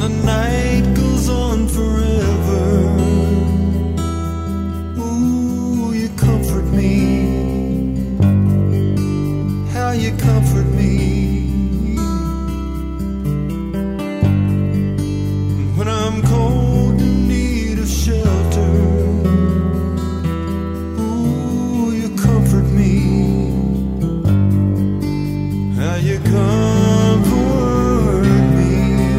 the night goes on forever, ooh, you comfort me. How you comfort me. When I'm cold and need of shelter, ooh, you comfort me. How you comfort me.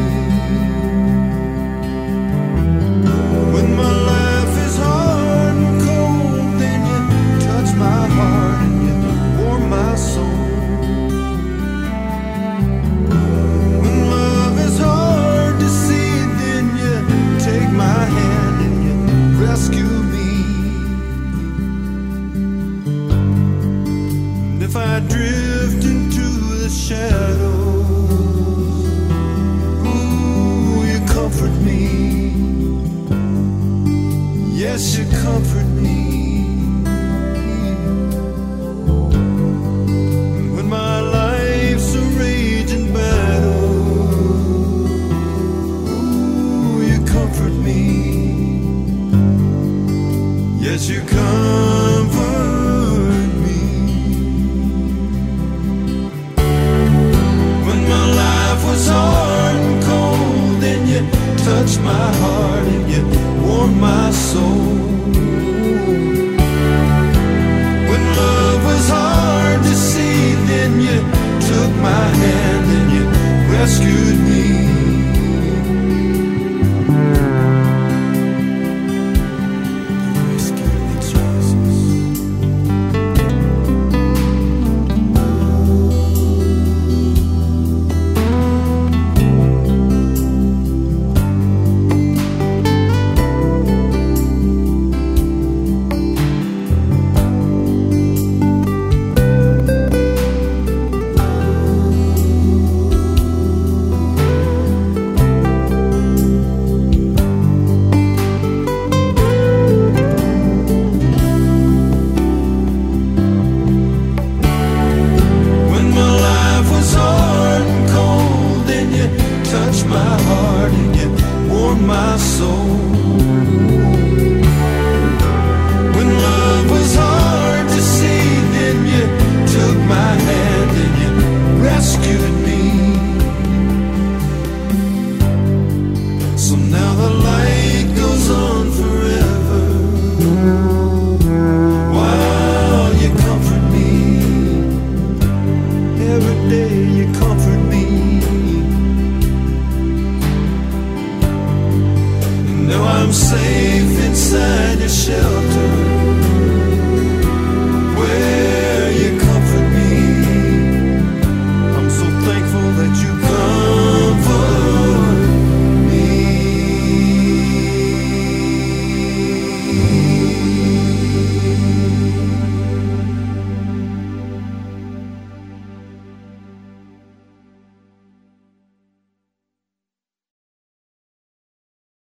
When my life is hard and cold, then you touch my heart and you warm my soul. When love is hard to see, then you take my hand and you rescue me. And if I drift into the shadows, ooh, you comfort me. Yes, you comfort me. When my life's a raging battle, ooh, you comfort me. Yes, you comfort me. When my life was hard and cold, then you touched my heart and you warmed my soul. When love was hard to see, then you took my hand and you rescued me.